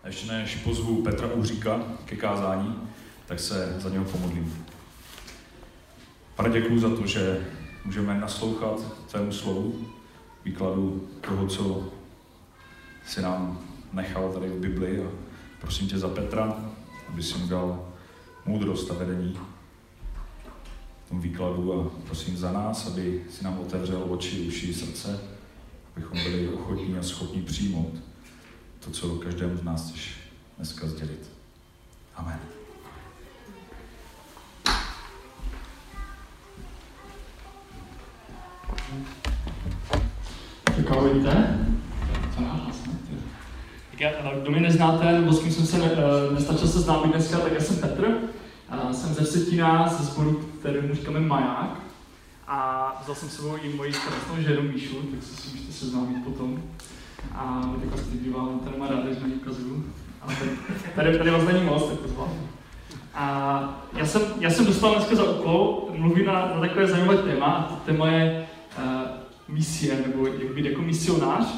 ještě než pozvu Petra Uhříka ke kázání, tak se za něho pomodlím. Pane, děkuju za to, že můžeme naslouchat tvému slovu, výkladu toho, co jsi nám nechal tady v Bibli, a prosím tě za Petra, aby si mu dal moudrost a vedení v tom výkladu, a prosím za nás, aby si nám otevřel oči, uši, srdce, abychom byli ochotní a schopni přijmout to, co každému z nás chceš dneska sdělit. Amen. Tak ahojte. Co nás? Kdo mě neznáte, nebo s kým jsem se nestačil seznámit dneska, tak já jsem Petr. Jsem ze Vsetína, ze sboru, kterému říkáme Maják. A vzal jsem sebou i moji krásnou ženu Míšu, tak se si můžete seznámit potom. A my teďka se díváme, tady má ráda, že na ní ukazuju. Ale tady vás není moc, tak to zvládnu. A já jsem dostal dneska za úkol mluvit na takové zajímavé téma. A to téma je misie, nebo jak být jako misionář.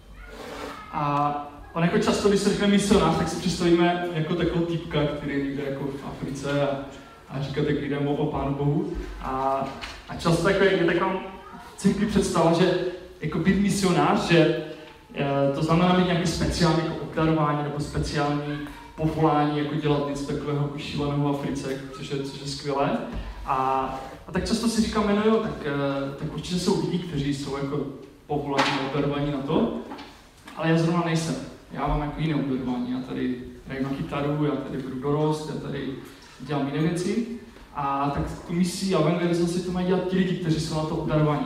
A on jako často, když se řekne misionář, tak si představíme jako takového týpka, který je někde jako v Africe a říká tak lidem o Pánu Bohu. A často je taková církví představa, že jako být misionář, že to znamená mít nějaké speciální jako obdarování nebo speciální povolání, jako dělat něco takového šíleného v Africe, což je skvělé. A tak často si říkáme, no jo, tak určitě jsou lidi, kteří jsou jako povolání a obdarovaní na to, ale já zrovna nejsem. Já mám jako jiné obdarování, já tady hraju na kytaru, já tady budu dorost, já tady dělám jiné věci. A tak tu misí a evangelizaci to mají dělat ti lidi, kteří jsou na to obdarovaní.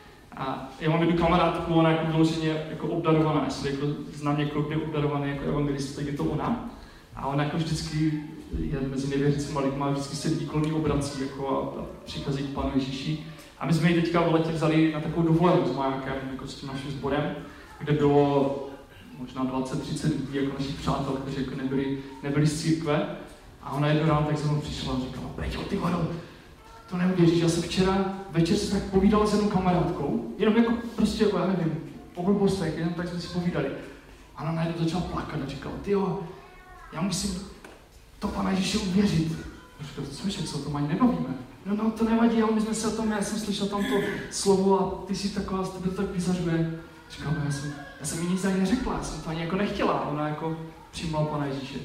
A já mám jednu kamarádku, ona jako vyloženě jako obdarovaná, jestli jako znám někoho, kdo je obdarovaný jako evangelista, tak je to ona. A ona jako vždycky je mezi nevěřícíma lidma, vždycky se lidí kolem ní obrací jako a přichází k Pánu Ježíši. A my jsme ji teďka v letě vzali na takovou dovolenou s Majákem, jako s tím naším sborem, kde bylo možná 20-30 lidí jako našich přátel, kteří jako nebyli z církve. A ona jednou ráno tak za mnou přišla a říkala, Peťo, ty vado, to neuvěříš, já jsem včera večer se tak povídal s jednou kamarádkou, jenom jako prostě, já nevím, o blbostech, jenom tak jsme si povídali. A ona najednou začala plakat a říkala, tyjo, já musím to Pana Ježíše uvěřit. A říkala, co se o tom ani nebavíme. No to nevadí, ale my jsme se o tom, já jsem slyšel tam to slovo a ty jsi taková, tebe to tak vyzařuje. Říkala, no já jsem jí nic ani neřekla, já jsem to ani jako nechtěla, ona jako přijmula Pana Ježíše.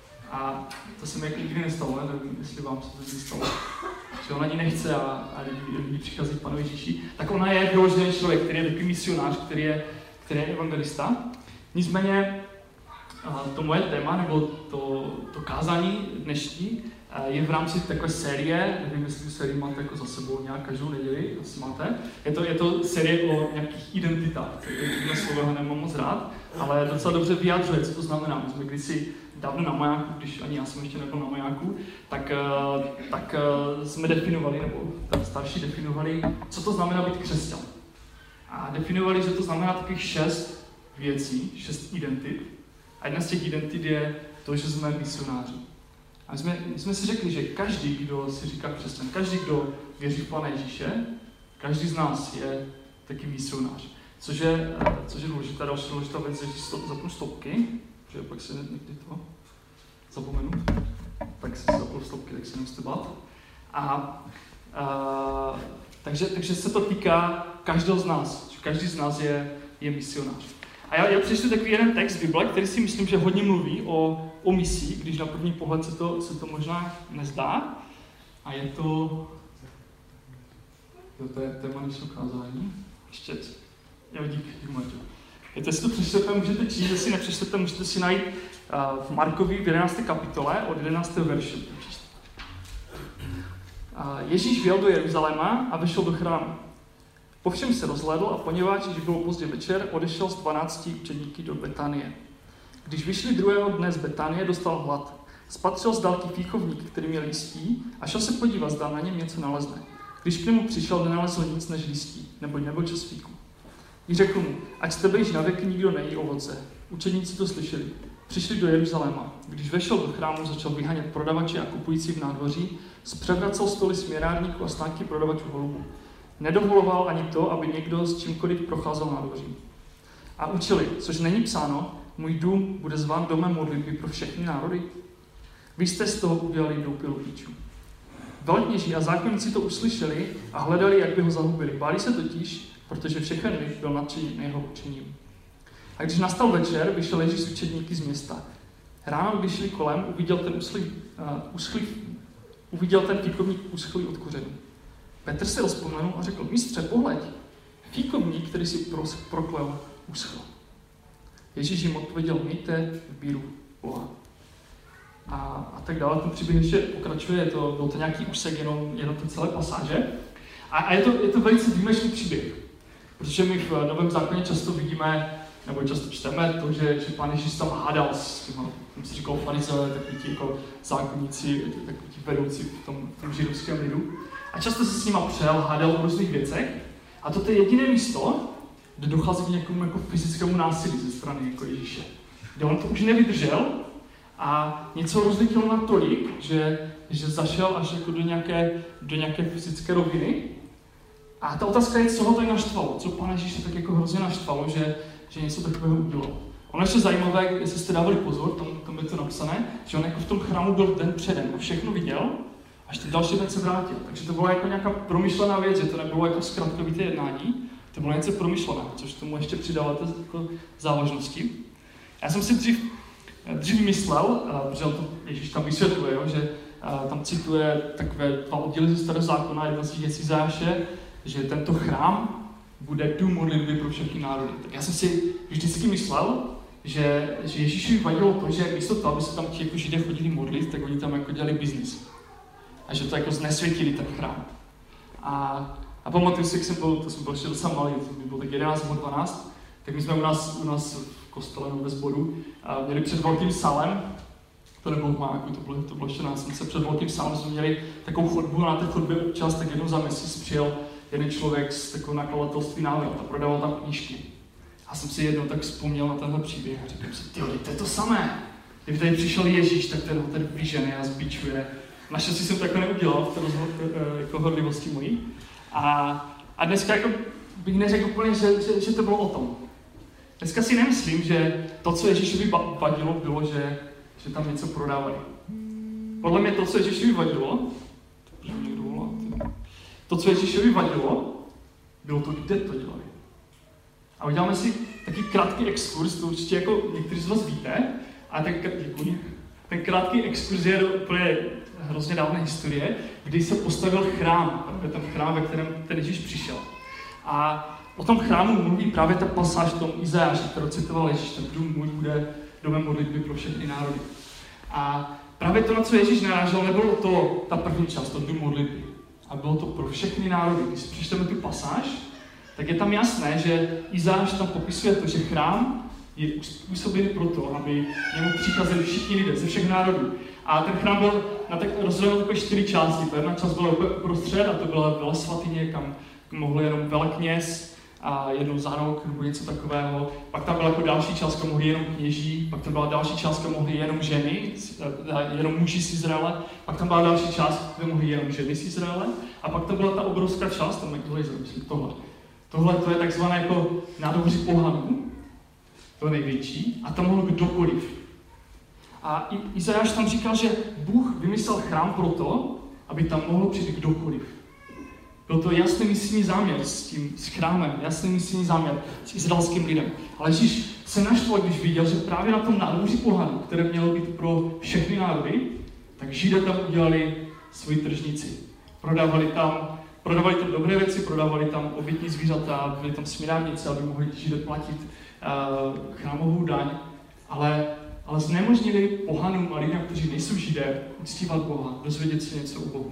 A to se mi jako nikdy nestalo, nevím, jestli vám se to nikdy stalo. Že ona ani nechce a lidi přichází k Panu Ježíši. Tak ona je vyložený člověk, který je takový misionář, který je evangelista. Nicméně to moje téma, nebo to kázání dnešní, je v rámci takové série, nevím, jestli tu sérii máte jako za sebou nějak každou neděli, asi máte. Je to série o nějakých identitách, tohle slovo nemám moc rád, ale docela dobře vyjadřuje, co to znamená. My jsme kdysi dávno na Majáku, když ani já jsem ještě nebyl na Majáku, tak jsme definovali, nebo starší definovali, co to znamená být křesťan. A definovali, že to znamená takových 6 věcí, 6 identit. A jedna z těch identit je to, že jsme misionáři. A my jsme si řekli, že každý, kdo si říká křesťan, každý, kdo věří v Pana Ježíše, každý z nás je taky misionář. Což je důležitá, další důležitá věc, že zapnu stopky, že pak se někdy to zapomenu, tak si zapnu stopky, tak se nemusíte bát. Takže se to týká každého z nás, že každý z nás je misionář. A já přečtu takový jeden text z Bible, který si myslím, že hodně mluví o misii, když na první pohled se to možná nezdá. A je to je téma dnešního kázání. Ještě, díky Marťo. Jestli to přečtete, můžete číst, jestli nepřečtete, můžete si najít v Markovi v 11. kapitole od 11. verše. Ježíš vjel do Jeruzaléma a vešel do chrámu. Povšem se rozhlédl a poněvadž již bylo pozdě večer, odešel s 12 učedníky do Betanie. Když vyšli druhého dne z Betanie, dostal hlad. Spatřil z dálky fíchovník, který měl listí, a šel se podívat, zda na něm něco nalezne. Když k němu přišel, nenalezl nic než listí, neboť nebyl čas fíku. I řekl mu, ať z tebe již navěky nikdo nejí ovoce. Učedníci to slyšeli. Přišli do Jeruzaléma. Když vešel do chrámu, začal vyhánět prodavače a kupující v nádvoří, zpřevracel stoly směrárníků a stánky prodavačů holubů. Nedovoloval ani to, aby někdo s čímkoliv procházel nádvoří. A učili, což není psáno, můj dům bude zván domem modlitby pro všechny národy. Vy jste z toho udělali doupě lupičů. Velkněží a zákonníci to uslyšeli a hledali, jak by ho zahubili. Báli se totiž, protože všechen lid byl nadšený jeho učením. A když nastal večer, vyšel Ježíš s učedníky z města. Ráno, když šli kolem, uviděl ten fíkovník uschlý od kořenů. Petr se rozpomenul a řekl, mistře, pohleď, fíkovník, který si proklel, uschl. Ježíš jim odpověděl, mějte víru Boha. A tak dále, ten příběh ještě pokračuje, byl to nějaký úsek, jenom to celé pasáže. A je to velice výjimečný příběh, protože my v Novém zákoně často vidíme, nebo často čteme to, že Pán Ježíš tam hádal s těma, jsem si říkal farizeové, takový ti jako zákonníci, takový ti vedoucí v tom židovském lidu. A často se s nima přel, hádal o různých věcech. A to je jediné místo, kde dochází k nějakému jako fyzickému násilí ze strany jako Ježíše. Kde on to už nevydržel a něco rozlitil natolik, že zašel až jako do nějaké fyzické roviny. A ta otázka je, co ho tak naštvalo, co Pána Ježíše tak jako hrozně naštvalo, že něco takového udělal. Ono ještě zajímavé, jestli jste dávali pozor, tam je to napsané, že on jako v tom chrámu byl den předem a všechno viděl, až ten další den se vrátil. Takže to byla jako nějaká promyšlená věc, že to nebylo jako zkratkovité jednání, to bylo něco promyšlené, což tomu ještě přidává jako závažnosti. Já jsem si dřív myslel, protože to Ježíš tam vysvětluje, že tam cituje takové dva oddíly ze Starého zákona, jedna z těch je Izajáše, že tento chrám bude dům modlitby pro všechny národy. Tak já jsem si vždycky myslel, že Ježíšovi vadilo to, že místo toho, aby se tam ti jako Židé chodili modlit, tak oni tam jako dělali biznis. A že to jako znesvětili ten chrám. A pamatuju si, jak jsem byl ještě docela malý, to byl tak 11 nebo 12, tak my jsme u nás v kostele nebo ve sboru měli před velkým sálem, to nebylo v Máku, to bylo ještě následce, před velkým sálem jsme měli takovou chodbu a na té chodbě občas tak jednou za měsíc přijel jeden člověk z takového nakladatelství Návrat a prodával tam knížky. A jsem si jednou tak vzpomněl na tenhle příběh a říkám si, to je to samé. Kdyby tady přišel Ježíš, tak ten ho tady vyžene a zbičuje. Naštěstí jsem to jako neudělal v té jako horlivosti mojí. A dneska jako bych neřekl úplně, že to bylo o tom. Dneska si nemyslím, že to, co Ježíšovi vadilo, bylo, že tam něco prodávali. Podle mě to, co Ježíšovi vadilo, co Ježíšovi vadilo, bylo to, kde to dělali. A uděláme si taky krátký exkurs, to určitě jako někteří z vás víte, a ten krátký exkurs je úplně hrozně dávné historie, kdy se postavil chrám, ten chrám, ve kterém ten Ježíš přišel. A o tom chrámu mluví právě ta pasáž v tom Izajáši, kterou citoval Ježíš, ten dům můj bude domem modlitby pro všechny národy. A právě to, na co Ježíš narážel, nebylo to ta první část, to dům modlitby. A bylo to pro všechny národy. Když si přečteme tu pasáž, tak je tam jasné, že Izajáš tam popisuje to, že chrám je způsobený proto, aby němu přicházeli všichni lidé ze všech národů. A ten chrám byl rozdělen na takové 4 části. Ta jedna část byla uprostřed a to byla velesvatyně, kam mohl jenom velekněz a jednou za rok nebo něco takového. Pak tam byla jako další část, kam mohli jenom kněží, pak tam byla další část, kam mohli jenom ženy, jenom muži z Izraele, pak tam byla další část, kde mohli jenom ženy z Izraele, a pak tam byla ta obrovská část, tam tohle to je takzvané jako nádvoří pohanů, to je největší, a tam mohl kdokoliv. A Izajáš tam říkal, že Bůh vymyslel chrám proto, aby tam mohl přijít kdokoliv. Byl to jasný misijní záměr s chrámem, jasný misijní záměr s izraelským lidem. Ale Ježíš se naštval, když viděl, že právě na tom nádvoří pohanů, které mělo být pro všechny národy, tak Židé tam udělali svoji tržnici. Prodávali tam dobré věci, prodávali tam obětní zvířata, byly tam směrávnice, aby mohli Židé platit chrámovou daň, ale znemožnili pohanům a lidem, kteří nejsou Židé, uctívat Boha, dozvědět se něco o Bohu.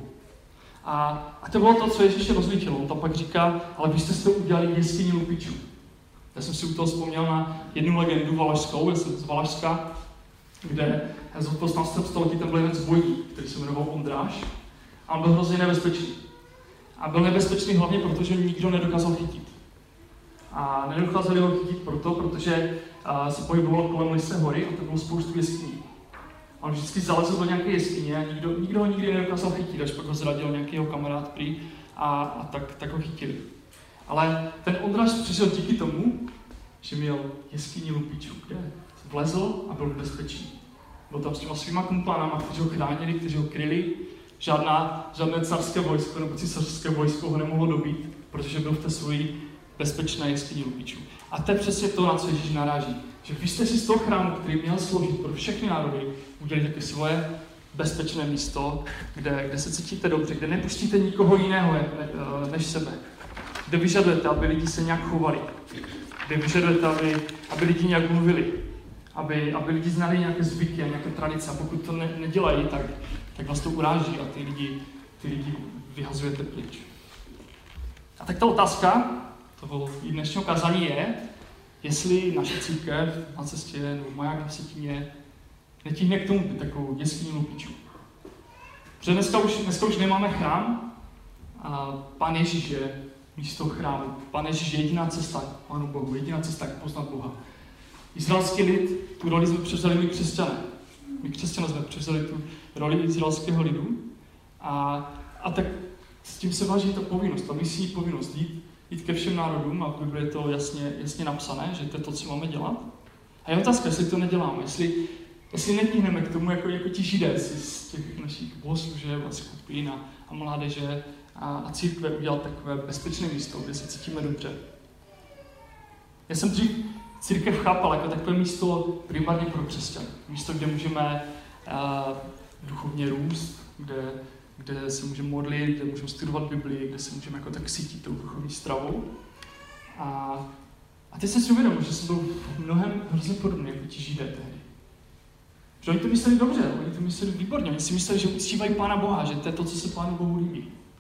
A to bylo to, co Ježíš rozlítilo. On tam pak říká, ale vy jste si to udělali jeskyni lupičů. Já jsem si u toho vzpomněl na jednu legendu valašskou, já jsem z Valašska, kde v 15. století tam byl jeden z bojí, který se jmenoval Ondráš. A on byl hrozně nebezpečný. A byl nebezpečný hlavně proto, že nikdo nedokázal chytit. A nedokázali ho chytit protože se pohyboval kolem Lysé hory a to bylo spoustu jeskyní. On vždycky zalezl do nějaké jeskyně a nikdo ho nikdy nedokázal chytit, až pak ho zradil nějaký jeho kamarád prý a tak ho chytili. Ale ten Ondráš přišel díky tomu, že měl jeskyni lupičů, kde vlezl a byl v bezpečí. Byl tam s těma svýma kumpánama, kteří ho chránili, kteří ho kryli. Žádné carské vojsko nebo císařské vojsko ho nemohlo dobít, protože byl v té svojí bezpečné jeskyni lupičů. A to je přesně to, na co Ježíš naráží. Že vy jste si z toho chrámu, který měl sloužit pro všechny národy, udělali také svoje bezpečné místo, kde se cítíte dobře, kde nepustíte nikoho jiného než sebe. Kde vyžadujete, aby lidi se nějak chovali. Kde vyžadujete, aby lidi nějak mluvili. Aby lidi znali nějaké zvyky a nějaké tradice. A pokud to nedělají, tak vás to uráží a ty lidi vyhazujete pryč. A tak ta otázka toho dnešního kázání je, jestli naše církev na cestě nebo maják na Vsetíně netíhne k tomu být takovou jeskyní lupičů. Protože dneska už nemáme chrám a Pán Ježíš je místo chrámu. Pán Ježíš je jediná cesta k Pánu Bohu, jediná cesta jak poznat Boha. Izraelský lid, tu roli jsme převzali my křesťané. My křesťané jsme převzali tu roli izraelského lidu a tak s tím se váží ta povinnost, ta misijní povinnost jít ke všem národům a v Bibli je to jasně napsané, že to je to, co máme dělat. A je otázka, jestli to neděláme, jestli netíhneme k tomu, jako ti Židé z těch našich bohoslužeb a skupin a mládeže a církve udělat takové bezpečné místo, kde se cítíme dobře. Já jsem dřív církev chápal jako takové místo primárně pro křesťany. Místo, kde můžeme duchovně růst, kde se můžeme modlit, kde můžeme studovat Bibli, kde se můžeme jako tak cítit tou duchovní stravou. A teď jsem si uvědomil, že jsem byl mnohem hrozně podobný jako ti Židé tehdy. Že oni to mysleli dobře, oni to mysleli výborně, oni si mysleli, že uctívají Pána Boha, že to je to, co se Pánu Bohu líbí.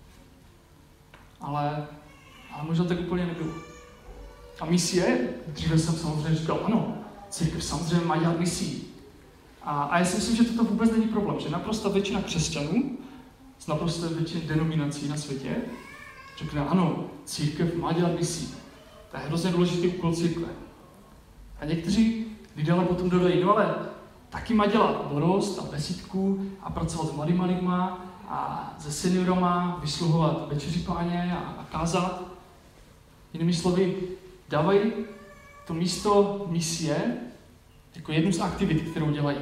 Ale možná tak úplně nebylo. A misie, dříve jsem samozřejmě říkal, ano, církev samozřejmě má dělat misii. A já si myslím, že toto vůbec není problém, že naprosto většina křesťanů z naprosto většiny denominací na světě řekne, ano, církev má dělat misii. To je hrozně důležitý úkol církve. A někteří lidé ale potom dodají, no ale taky má dělat dorost a besídku a pracovat s mladýma lidma a se seniorama, vysluhovat večeři Páně a kázat. Jinými slovy, dávají to místo misie jako jednu z aktivit, kterou dělají.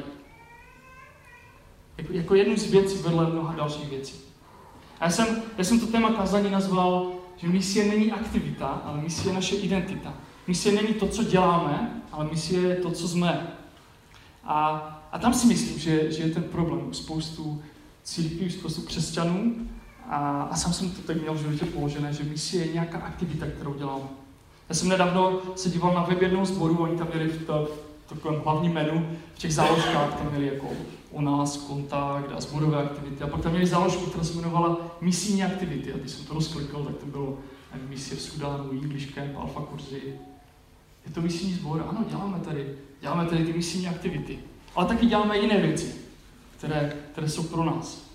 Jako jednu z věcí vedle mnoha dalších věcí. A já jsem to téma kázání nazval, že misie není aktivita, ale misie je naše identita. Misie není to, co děláme, ale misie je to, co jsme. A tam si myslím, že je ten problém u spoustu církví, u spoustu křesťanů. A sám jsem to tak měl v životě položené, že misie je nějaká aktivita, kterou děláme. Já jsem nedávno se díval na web jednoho sboru, oni tam měli v takovém hlavním menu, v těch záložkách tam měli jako o nás, kontakt a sborové aktivity. A pak tam měli záložku, která se jmenovala misijní aktivity. A když jsem to rozklikl, tak to bylo misie v Sudánu, English Camp, alfa kurzy. Je to misijní sbor? Ano, děláme tady ty misijní aktivity. Ale taky děláme jiné věci, které jsou pro nás.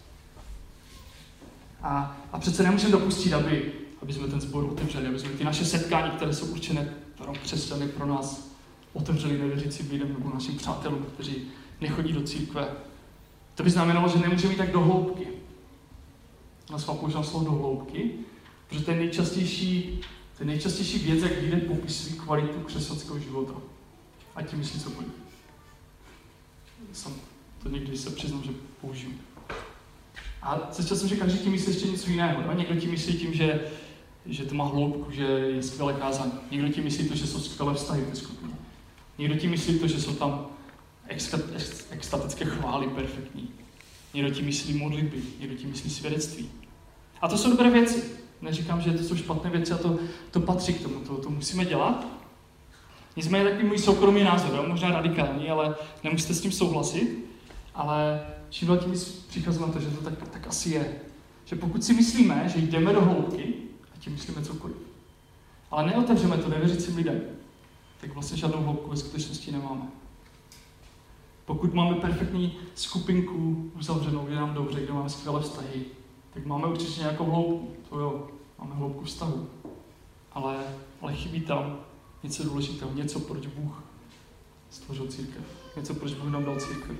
A přece nemůžeme dopustit, aby jsme ten sbor otevřeli, aby jsme ty naše setkání, které jsou určené pro křesťany, pro nás, otevřeli nevěřícím lidem nebo našim přátelům, kteří nechodí do církve. To by znamenalo, že nemůžeme jít tak do hloubky. Na svá používám slovo do hloubky, protože to je nejčastější věc, jak lidé popisují kvalitu křesťanského života. A tím myslí cokoliv. Jsem to někdy se přiznám, že použiju. A zjistil jsem, že každý tím myslí ještě něco jiného. No? Někdo tím myslí tím, že to má hloubku, že je skvělé kázání. Někdo tím myslí to, že jsou skvělé vztahy v té skupině. Někdo tím myslí to, že jsou tam extatické chvály perfektní. Někdo tím myslí modlitby, někdo tím myslí svědectví. A to jsou dobré věci. Neříkám, že to jsou špatné věci a to patří k tomu, to musíme dělat. Nicméně takový můj soukromý názor, možná radikální, ale nemusíte s tím souhlasit. Ale čím dál tím přicházím na to, že to tak asi je. Že pokud si myslíme, že jdeme do hloubky, a tím myslíme cokoliv, ale neotevřeme to nevěřícím lidem, tak vlastně žádnou hloubku ve skutečnosti nemáme. Pokud máme perfektní skupinku uzavřenou, kde nám dobře, kde máme skvělé vztahy, tak máme určitě nějakou hloubku. To jo, máme hloubku vztahu. Ale chybí tam něco důležitého, něco, proč Bůh stvořil církev. Něco, proč Bůh nám dal církev.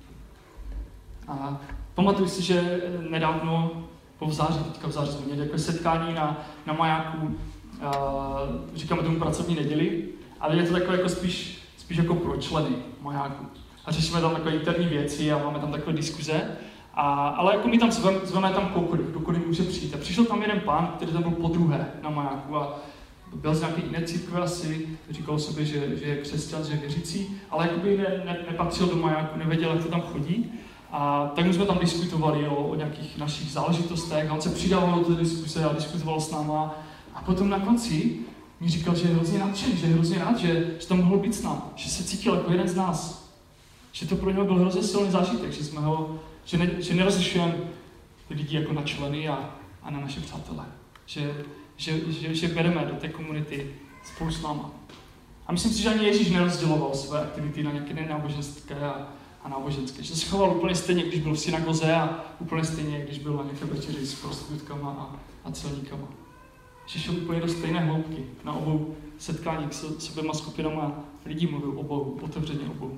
A pamatuju si, že nedávno v září jsme měli takové setkání na majáku, říkáme tomu pracovní neděli, ale je to takové jako spíš jako pro členy. majáku. A řešíme tam takové interní věci a máme tam takové diskuze. Ale jako my tam zveme tam kdokoliv může přijít. A přišel tam jeden pán, který tam byl podruhé na majáku a byl z nějaké jiné církve asi, říkal sobě, že je křesťan, že je věřící, ale jakoby nepatřil do majáku, nevěděl, jak to tam chodí. A tak my jsme tam diskutovali o nějakých našich záležitostech a on se přidával do té diskuse a diskutoval s náma. A potom na konci mi říkal, že je hrozně nadšený, že je hrozně rád, že tam mohl být s námi, že se cítil jako jeden z nás. Že to pro něho byl hrozně silný zážitek, že nerozlišujeme lidi jako na členy a na naše přátelé. Že bereme do té komunity spolu s náma. A myslím si, že ani Ježíš nerozděloval své aktivity na nějaké nenáboženské a náboženské. Že se choval úplně stejně, když byl v synagoze a úplně stejně, když byl na nějaké večeři s prostitutkama a celníkama. Že šel úplně do stejné hloubky. Na obou setkáních s oběma skupinama lidí mluvil obou, otevřeně obou.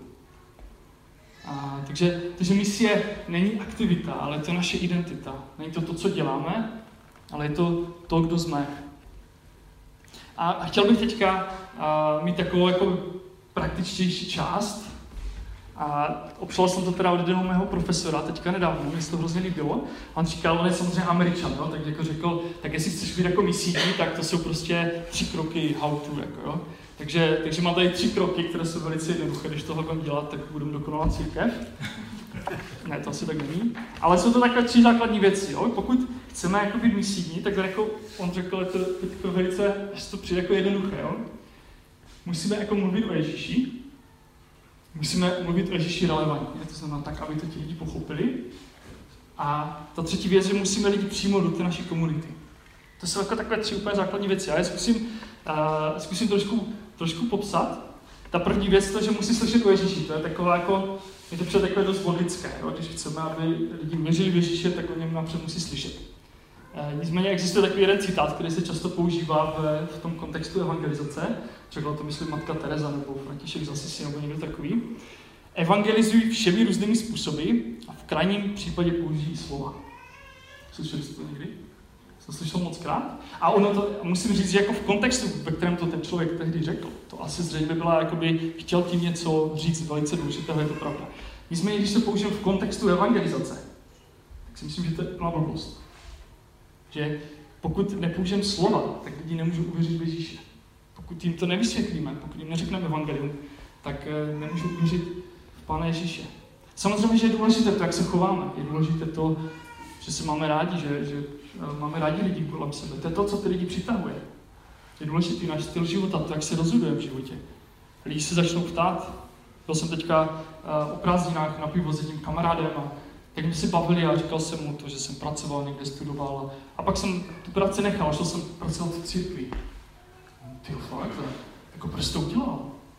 Takže misie není aktivita, ale je to naše identita. Není to, co děláme, ale je to, kdo jsme. A chtěl bych teďka mít takovou jako praktičtější část. A opřel jsem to teda od jednoho mého profesora, teďka nedávno, mi se to hrozně líbilo. On říkal, on je samozřejmě Američan, jo? Tak jako řekl, tak jestli chceš být jako misijní, tak to jsou prostě 3 kroky how to, jako jo. Takže mám tady 3 kroky, které jsou velice jednoduché, když tohle budeme dělat, tak budeme dokonalovat církev. Ne, to asi tak není. Ale jsou to takové 3 základní věci, jo. Pokud chceme jako být misijní, tak jako on řekl, to velice, že to přijde jako jednoduché, jo. Musíme jako mluvit o Ježíši. Musíme mluvit o Ježíši relevantně, to znamená tak, aby to ti lidi pochopili. A ta 3. věc, že musíme lidi přijmout do té naší komunity. To jsou jako takové 3 úplně základní věci. A já zkusím trošku popsat. Ta první věc je to, že musí slyšet o Ježíši. To je takové jako, je to před takové dost logické. Jo? Když chceme, aby lidi věřili v Ježíše, tak o něm napřed musí slyšet. Nicméně existuje takový jeden citát, který se často používá v tom kontextu evangelizace. Řekla to, myslím, matka Tereza nebo František z Asisi nebo někdo takový. Evangelizují všemi různými způsoby a v krajním případě použijí slova. Slyšeli jste to někdy? Jsem slyšel moc krát. A ono to, musím říct, že jako v kontextu, ve kterém to ten člověk tehdy řekl, to asi zřejmě byla, jakoby chtěl tím něco říct velice důležitého, je to pravda. Nicméně, když to použijeme v kontextu evangelizace, tak si myslím, že to je plná blbost. Že pokud nepoužijeme slova, tak lidi nemůžou uvěřit v Ježíše. Pokud jim to nevysvětlíme, pokud jim neřekneme evangelium, tak nemůžou uvěřit v Pána Ježíše. Samozřejmě, že je důležité to, jak se chováme. Je důležité to, že se máme rádi, že máme rádi lidi kolem sebe. To je to, co ty lidi přitahuje. Je důležitý náš styl života, to, jak se rozhodujeme v životě. Lidi se začnou ptát. Byl jsem teďka o prázdninách na pivo s jedním kamarádem a tak jsme si bavili a říkal jsem mu to, že jsem pracoval, někde studoval. A pak jsem tu práci nechal a šel jsem pracovat v církvi. Ty fakt, jako proč to udělal?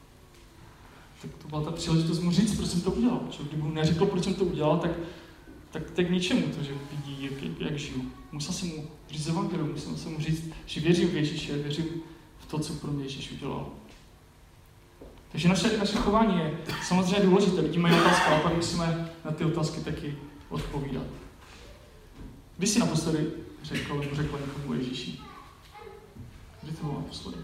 Tak to byla ta příležitost mu říct, proč jsem to udělal. Kdyby mu neřekl, proč jsem to udělal, tak k ničemu to, že vidí, jak žiju. Musel jsem mu říct evangelium, musel jsem mu říct, že věřím v Ježíše, věřím v to, co pro mě Ježíš udělal. Takže naše chování je samozřejmě důležité. Lidi mají otázky, ale pak musíme na ty otázky taky odpovídat. Kdy jsi naposledy řekl někomu Ježíši? Kdy to bylo naposledy?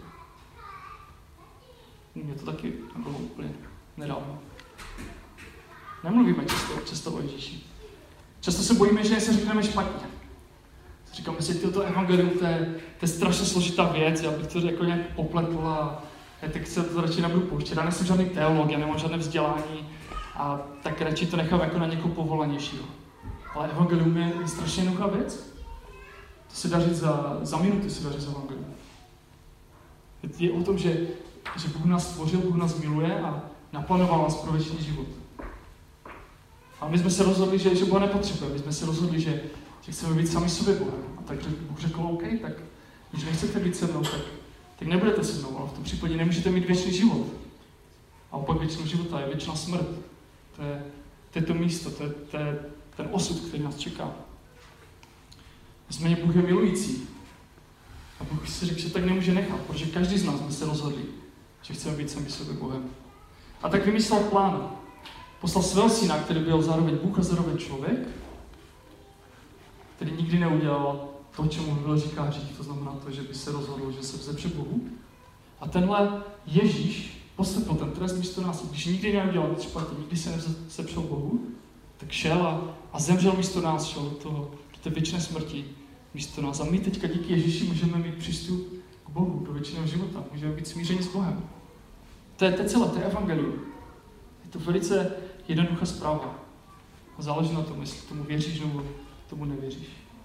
Mně to taky bylo úplně nedávno. Nemluvíme často o Ježíši. Často se bojíme, že se řekneme špatně. Říkáme si, to evangelium, to je strašně složitá věc, já bych to jako nějak popletl a já tak se to radši nebudu pouštět. Já nejsem žádný teolog, já nemám žádné vzdělání a tak radši to nechám jako na někoho povolanějšího. Ale evangelium je strašně jednoduchá věc. To se dá říct za minuty, se dá říct evangelium. Je o tom, že Bůh nás stvořil, Bůh nás miluje a naplánoval nás pro věčný život. A my jsme se rozhodli, že Boha nepotřebujeme. My jsme se rozhodli, že chceme být sami sobě Bohem. A tak Bůh řekl, OK, tak když nechcete být se mnou, tak nebudete se mnou, ale v tom případě nemůžete mít věčný život. A opak věčného života je věčná smrt. To je to místo, to je ten osud, který nás čeká. Nicméně Bůh je milující. A Bůh si řekl, že tak nemůže nechat, protože každý z nás jsme se rozhodli, že chceme být sami sobě Bohem. A tak vymyslel plán. Poslal svého syna, který byl zároveň Bůh a zároveň člověk, který nikdy neudělal to, čemu Bible říká hřích, to znamená to, že by se rozhodl, že se vzepře Bohu. A tenhle Ježíš podstoupil ten trest místo nás, když nikdy neudělal nic špatně, nikdy se nevzepřel Bohu, tak šel a zemřel místo nás, šel do té věčné smrti místo nás. A my teďka díky Ježíši můžeme mít přístup k Bohu, do věčného života, můžeme být smířeni s Bohem. To je celé, to je evangelium. Je to velice jednoduchá zpráva. Záleží na tom, jestli tomu věříš nebo tomu nevěříš.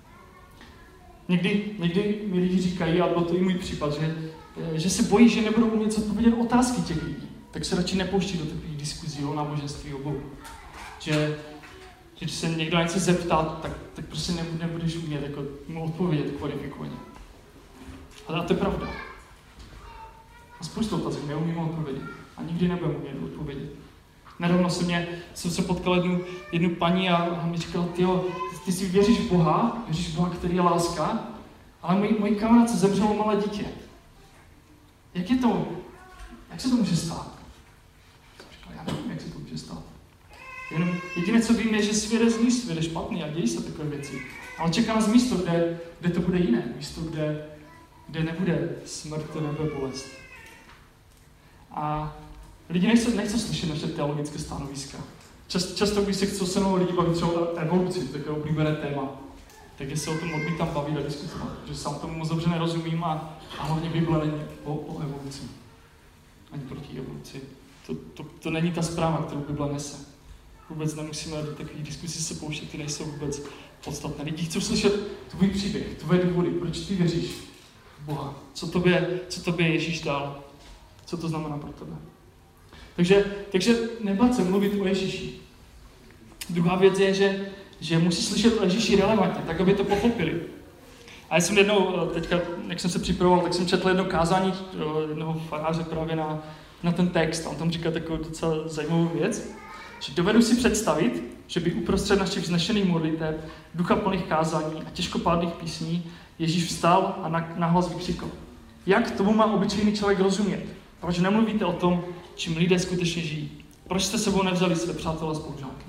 Někdy mi lidi říkají, a bylo to i můj případ, že se bojí, že nebudou umět odpovědět otázky těch lidí. Tak se radši nepouští do takových diskuzí o náboženství, o Bohu. Že když se někdo něco zeptá, tak prostě nebudeš umět jako mu odpovědět kvalifikovaně. Ale to je pravda. A spoustu otázek neumím odpovědět. A nikdy nebudeme umět odpovědět. Nedávno jsem se potkal jednu paní a mi říkala, ty si věříš v Boha, který je láska, ale můj kamarád se zemřelo malé dítě. Jak se to může stát? Říkala, já nevím, jak se to může stát. Jediné, co vím, je, že svět je zlý, svět je špatný a dějí se takové věci. Ale čeká nás místo, kde to bude jiné. Místo, kde nebude smrt, nebude bolest. A lidi nechcou slyšet naše teologické stanoviska. Často, když se chcou se mnou lidi bavit třeba o evoluci, takové oblíbené téma, takže se o tom odmítám bavit a diskutovat, protože sám tomu moc dobře nerozumím a hlavně Bible není o evoluci. Ani proti evoluci. To není ta zpráva, kterou Bible nese. Vůbec nemusíme do takových diskusí se pouštět, ty nejsou vůbec podstatné. Lidi chcou slyšet tvůj příběh, tvoje důvody, proč ty věříš v Boha, co tobě Ježíš dal, co to znamená pro tebe. Takže nebát se mluvit o Ježíši. Druhá věc je, že musí slyšet o Ježíši relevantně, tak aby to pochopili. A já jsem jednou, teďka, jak jsem se připravoval, tak jsem četl jedno kázání jednoho faráře právě na ten text. A on tam říká takovou docela zajímavou věc, že dovedu si představit, že by uprostřed našich vznešených modliteb, ducha plných kázání a těžkopádných písní Ježíš vstal a nahlas vykřikl. Jak tomu má obyčejný člověk rozumět? Proč nemluvíte o tom, čím lidé skutečně žijí? Proč jste sebou nevzali své přátelé a spolužáky?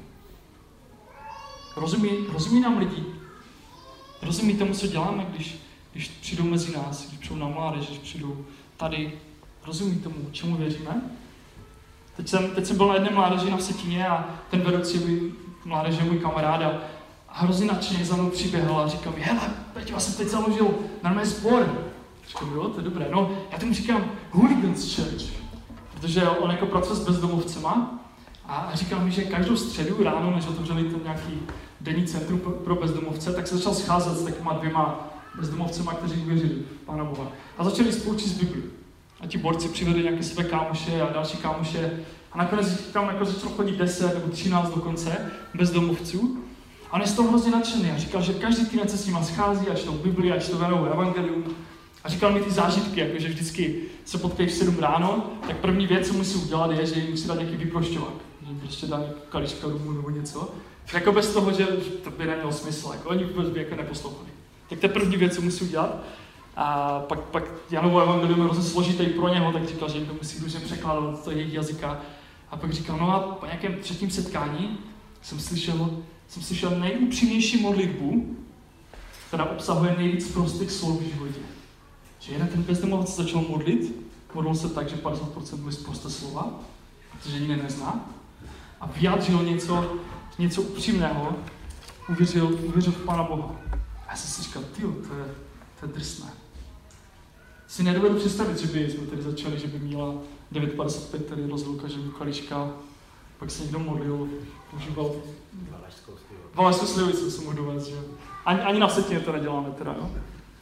Rozumí nám lidi? Rozumí tomu, co děláme, když přijdou mezi nás, když přijdou na mládež, když přijdou tady? Rozumí tomu, čemu věříme? Teď jsem byl na jedné mládeži na Vsetíně a ten vedoucí mládeže je můj kamarád a hrozně nadšeně za mnou přiběhl a říkal mi, hele, Peťo, já jsem teď založil normální sbor. Říkám, jo, to je dobré. No, já tomu říkám Hooligans Church, protože on jako pracuje s bezdomovcema a říkal mi, že každou středu ráno, než otevřeli ten nějaký denní centrum pro bezdomovce, tak se začal scházet s takovýma 2 bezdomovcema, kteří uvěřili v Pána Boha. A začali spolu číst Bibli. A ti borci přivedli nějaké své kámoše a další kámoše. A nakonec tam jako začalo chodit 10 nebo 13 dokonce bezdomovců. A on je z toho hrozně nadšený a říkal, že každý týden se s nima schází a čtou Bibli a čtou novou evangelium. A říkal mi ty zážitky, jako že vždycky se potkají v 7 ráno, tak první věc, co musí udělat, je, že jim musí dát nějaký vyprošťovák. Že jim prostě dá kališka domů nebo něco. Jako bez toho, že to by nemělo smysl, jako oni vůbec by jako neposlouchali. Tak to je první věc, co musí udělat. A pak Janovo evangelium je hrozně složitý pro něho, tak říkal, že jim to musí různě překládat do toho jejich jazyka. A pak říkal, no a po nějakém třetím setkání jsem slyšel nejupřímnější modlitbu, která obsahuje nejvíc prostých slov v životě. Že jeden ten bezdomovec začal modlil se tak, že 50% byly prosté slova, protože jiné nezná, a vyjádřil něco upřímného, uvěřil v Pána Boha. A já jsem si říkal, to je drsné. Si nedovedu představit, že by jsme tady začali, že by Míla 9.55 tady rozlil každého kališka, pak se někdo modlil, užíval valašskou slivovici, jsem mohl dovést, že ani na Vsetíně to neděláme teda, jo.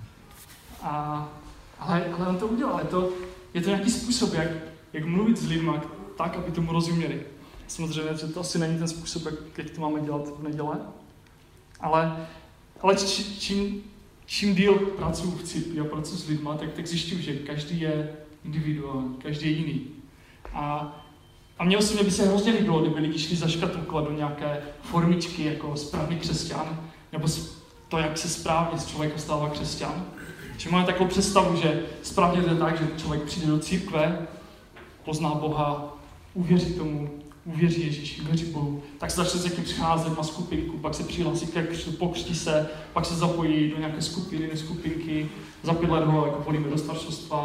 Ale on to udělal, je to nějaký způsob, jak mluvit s lidmi tak, aby tomu rozuměli. Samozřejmě, že to asi není ten způsob, jak to máme dělat v neděle, ale čím díl pracuji v církvi a pracuji s lidmi, tak zjišťuji, že každý je individuální, každý je jiný. A mně osobně by se hrozně líbilo, kdyby lidi šli zaškatulkovat do nějaké formičky jako správný křesťan, nebo to, jak se správně z člověka stává křesťan. Že máme takovou představu, že správně to je tak, že člověk přijde do církve, pozná Boha, uvěří tomu, uvěří Ježíši, uvěří Bohu, tak se začne s někým přicházet na skupinku, pak se přihlásí k křtu, pokřtí se, pak se zapojí do nějaké skupiny, skupinky, za 5 let ho jako volíme do staršostva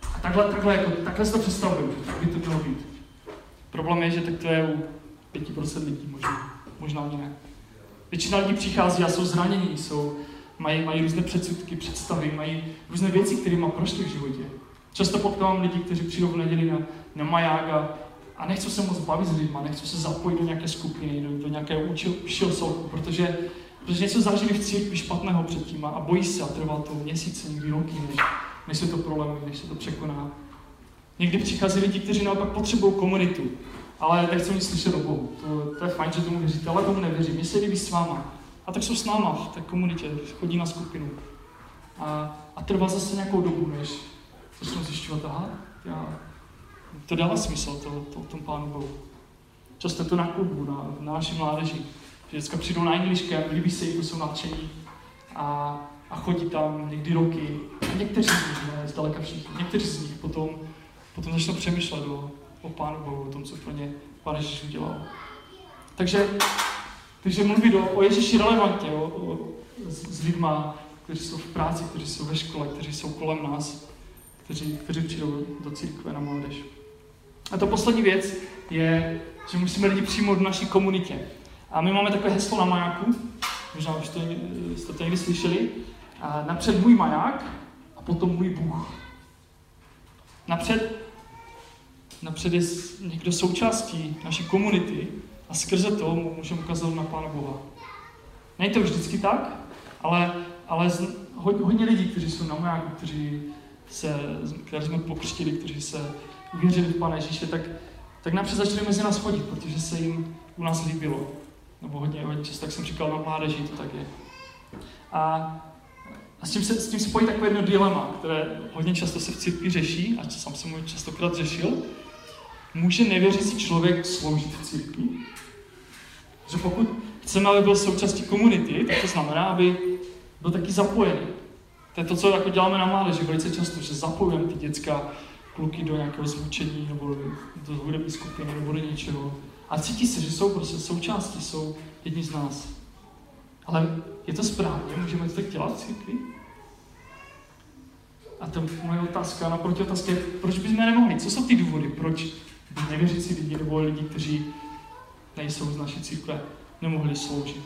A takhle si to představuju, že tak by to mělo být. Problém je, že tak to je u 5% lidí možná ani ne. Většina lidí přichází a jsou zranění, mají různé předsudky, představy, mají různé věci, kterými prošli v životě. Často potkávám lidi, kteří přijdou v neděli na maják a nechcou se moc bavit s lidmi, nechcou se zapojit do nějaké skupiny, do nějakého užšího celku, protože něco zažili v církvi špatného předtím a bojí se a trvá to měsíce, někdy roky, než se to prolomí, než se to překoná. Někdy přichází lidi, kteří naopak potřebují komunitu, ale nechcou nic slyšet o Bohu. To je fajn, že tomu věříte, ale tomu nevěří. Mně se líbí s váma. A tak jsou s náma v té komunitě, chodí na skupinu. A trvá zase nějakou dobu, než začnou zjišťovat, to dává smysl, to tom Pánu Bohu. Často to na klubu, na naší mládeži. Že dneska přijdou na Englišky a líbí se jim, jsou nadšení a chodí tam někdy roky. A někteří z nich, ne zdaleka všichni, někteří z nich potom začnou přemýšlet o Pánu Bohu, o tom, co pro ně Pán Ježíš udělal. Takže mluvit o Ježíši relevantně, s lidma, kteří jsou v práci, kteří jsou ve škole, kteří jsou kolem nás, kteří přijdou do církve na mládež. A ta poslední věc je, že musíme lidi přijmout v naší komunitě. A my máme takové heslo na majáku, možná už jste to někdy slyšeli, napřed můj maják a potom můj Bůh. Napřed je někdo součástí naší komunity a skrze to můžeme ukazovat na Pána Boha. Není to vždycky tak, ale hodně lidí, kteří jsou na majáku, které jsme pokřtili, kteří se uvěřili v Pána Ježíše, tak napřed začali mezi nás chodit, protože se jim u nás líbilo. Nebo hodně často, tak jsem říkal, na mládeži to tak je. A s tím se pojí takové jedno dilema, které hodně často se v církvi řeší, a sám jsem ho častokrát řešil. Může nevěřící člověk sloužit v církvi? Že pokud chceme, aby byl součástí komunity, tak to znamená, aby byl taky zapojený. To je to, co jako děláme na mládeži velice často, že zapojujeme ty dětská kluky do nějakého zvučení, nebo do hudební skupiny, nebo do něčeho. A cítí se, že jsou prostě součástí, jsou jedni z nás. Ale je to správně? Můžeme to tak dělat v církvi? A to moje otázka, naproti otázka je, proč bychom nemohli? Co jsou ty důvody, proč by nevěřící lidi nebo lidi, kteří nejsou z naší církve, nemohli sloužit?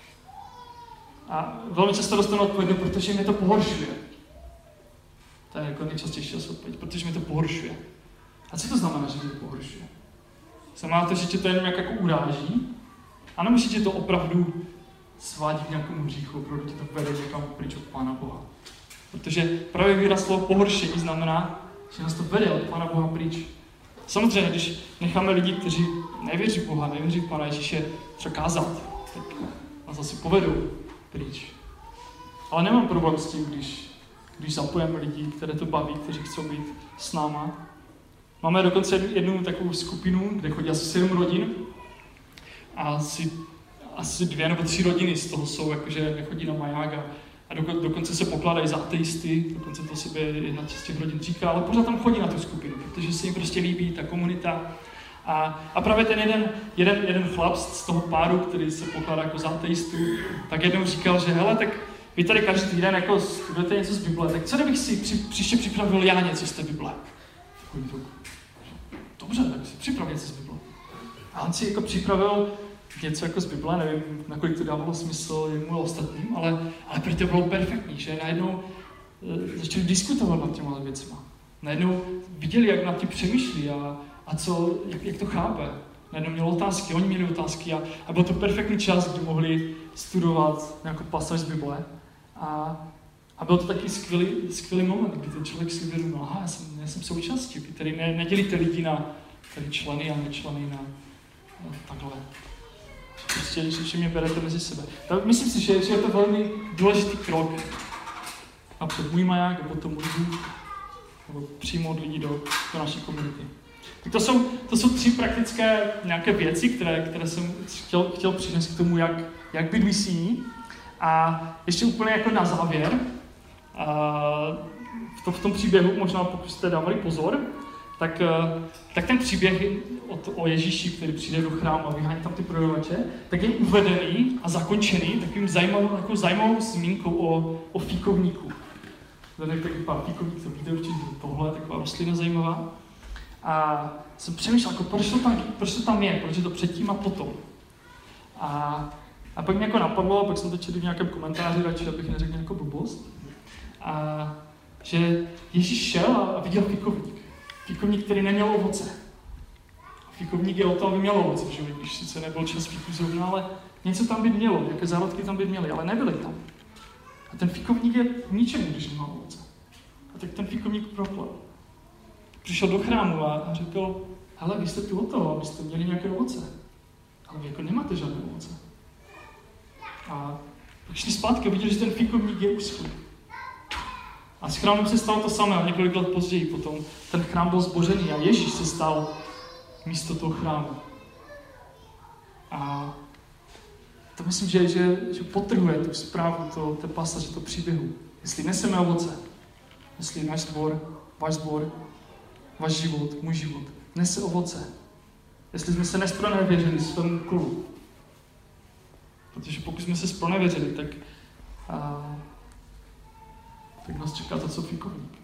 A velmi často dostanu odpověď, protože mě to pohoršuje. To je jako nejčastější odpověď, protože mě to pohoršuje. A co to znamená, že mě to pohoršuje? Znamená to, že tě to jenom jako uráží? A nebo že tě to opravdu svádí k nějakému hříchu, opravdu tě to vede někam pryč od Pána Boha? Protože právě výraz slovo pohoršení znamená, že nás to vede od Pána Boha pryč. Samozřejmě, když necháme lidi, kteří nevěří v Boha, nevěří v Pána Ježíše, třeba kázat, tak nás asi povedou pryč. Ale nemám problém s tím, když zapojeme lidi, které to baví, kteří chcou být s náma. Máme dokonce jednu takovou skupinu, kde chodí asi 7 rodin a asi 2 nebo 3 rodiny z toho jsou, jakože nechodí na maják a dokonce se pokládají za ateisty, dokonce to sobě jedna z těch rodin říká, ale pořád tam chodí na tu skupinu, protože se jim prostě líbí ta komunita. A právě ten jeden chlap z toho páru, který se pokládá jako za ateistu, tak jednou říkal, že hele, tak vy tady každý týden jako studujete něco z Bible, tak co kdybych si příště připravil já něco z té Bible? Dobře, tak si připravil něco z Bible. A on si jako připravil něco jako z Bible, nevím, nakolik to dávalo smysl jemu a ostatním, ale pro to bylo perfektní, že najednou začali diskutovat nad těma věcma. Najednou viděli, jak nad tím přemýšlí a co, jak to chápe. Najednou měl otázky, oni měli otázky a byl to perfektní čas, kdy mohli studovat nějakou pasáž z Bible. A byl to taky skvělý moment, kdy ten člověk si uvědomil, já jsem součástí, vy tady nedělíte lidi na tady členy a nečleny na takhle. Prostě, že mě berete mezi sebe. Tak myslím si, že je to velmi důležitý krok. Napřed můj maják a potom můj Bůh, nebo přijmout lidi do naší komunity. Tak to jsou 3 praktické nějaké věci, které jsem chtěl přinést k tomu, jak být misijní. A ještě úplně jako na závěr, v tom příběhu, možná pokud jste dávali pozor, tak ten příběh o Ježíši, který přijde do chrámu a vyhání tam ty prodavače, tak je uvedený a zakončený takovým zajímavou zmínkou o fíkovníku. Tady je taky pár fíkovník, to víte určitě, tohle je taková rostlina zajímavá. A jsem přemýšlel, jako, proč to tam je, proč je to předtím a potom. A pak mě jako napadlo, a pak jsem to četl v nějakém komentáři, radši abych neřekl nějakou blbost, a že Ježíš šel a viděl fíkovník. Fíkovník, který neměl ovoce. Fíkovník je o tom, aby měl ovoce, že když sice nebyl čas fíku zrovna, ale něco tam by mělo, nějaké zárodky tam by měly, ale nebyly tam. A ten fíkovník je k ničemu, když nemá ovoce. A tak ten fíkovník proplel. Přišel do chrámu a řekl, hele, vy jste tu o toho, abyste měli nějaké ovoce. Ale vy jako nemáte žádné ovoce. A pak šli zpátky a viděli, že ten fíkovník je uschlý. A s chrámem se stalo to samé a několik let později potom ten chrám byl zbořený a Ježíš se stal místo toho chrámu. A to myslím, že podtrhuje tu zprávu té pasaže, toho příběhu. Jestli neseme ovoce, jestli náš sbor, váš život, můj život, nese ovoce. Jestli jsme se nespronevěřili svému úkolu. Protože pokud jsme se spronevěřili, tak nás čeká to, co fíkovník.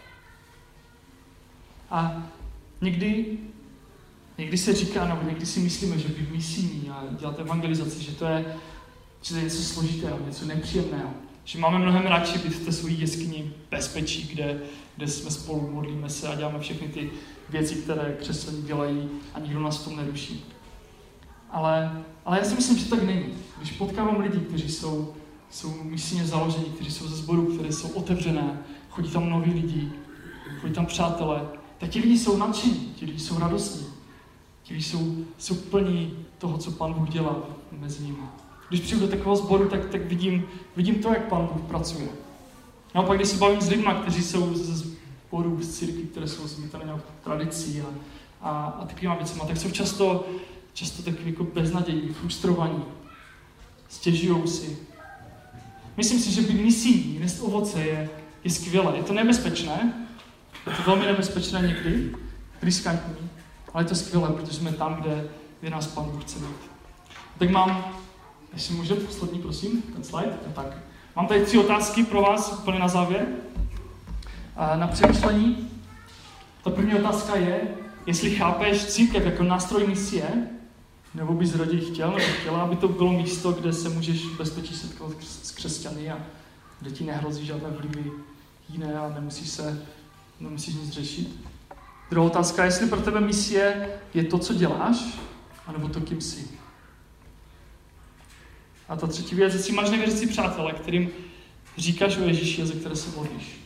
A někdy se říká, nebo někdy si myslíme, že být misijní a dělat evangelizaci, že to je něco složitého, něco nepříjemného. Že máme mnohem radši být v té své jeskyni bezpečí, kde jsme spolu, modlíme se a děláme všechny ty věci, které křesťané dělají a nikdo nás v tom neruší. Ale já si myslím, že tak není. Když potkávám lidi, kteří jsou misijně založení, kteří jsou ze sborů, které jsou otevřené, chodí tam noví lidi, chodí tam přátelé, tak ti lidi jsou nadšení, ti lidi jsou radostní, ti lidi jsou plní toho, co Pán Bůh dělá mezi nimi. Když přijdu do takového sboru, tak vidím to, jak Pán Bůh pracuje. No a pak, když se bavím s lidmi, kteří jsou ze sborů, z církví, které jsou zmítané nějakou tradicí a takovýma věcima, tak jsou často takový jako beznadějní, frustrovaní, stěžujou si. Myslím si, že být misijní, nést ovoce je skvělé. Je to nebezpečné, je to velmi nebezpečné někdy, riskantní, ale je to skvělé, protože jsme tam, kde nás Pán Bůh chce mít. Tak mám, jestli můžete, poslední, prosím, ten slide. Tak. Mám tady 3 otázky pro vás, úplně na závěr. Na přemýšlení. Ta první otázka je, jestli chápeš církev jako nástroj misie, nebo bys raději chtěla, aby to bylo místo, kde se můžeš v bezpečí setkat s křesťany a kde ti nehrozí žádné vlivy jiné a nemusíš nic řešit. Druhá otázka, jestli pro tebe misie je to, co děláš, anebo to, kým jsi. A ta třetí věc, jestli máš nevěřící přátelé, kterým říkáš o Ježíši a ze které se modlíš.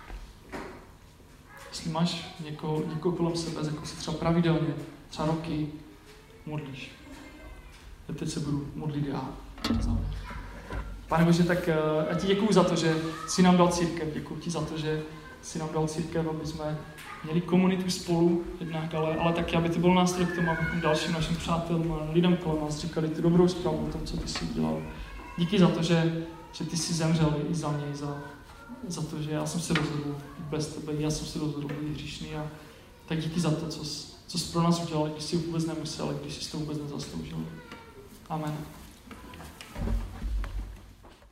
Jestli máš někoho kolem sebe, za koho se třeba pravidelně, třeba roky modlíš. A teď se budu modlit já. Pane Bože, tak já ti děkuju za to, že jsi nám dal církev. Děkuju ti za to, že jsi nám dal církev, aby jsme měli komunitu spolu jednak, ale taky, aby to byl nástroj k tomu, abychom dalším našim přátelům a lidem kolem nás říkali tu dobrou zprávu o tom, co ty jsi udělal. Díky za to, že ty jsi zemřel i za něj, za to, že já jsem se rozhodl bez tebe, já jsem se rozhodl být hříšný a tak díky za to, co jsi pro nás udělal, když jsi vůbec nemusel, když jsi to vůbec nezasloužil. Amen.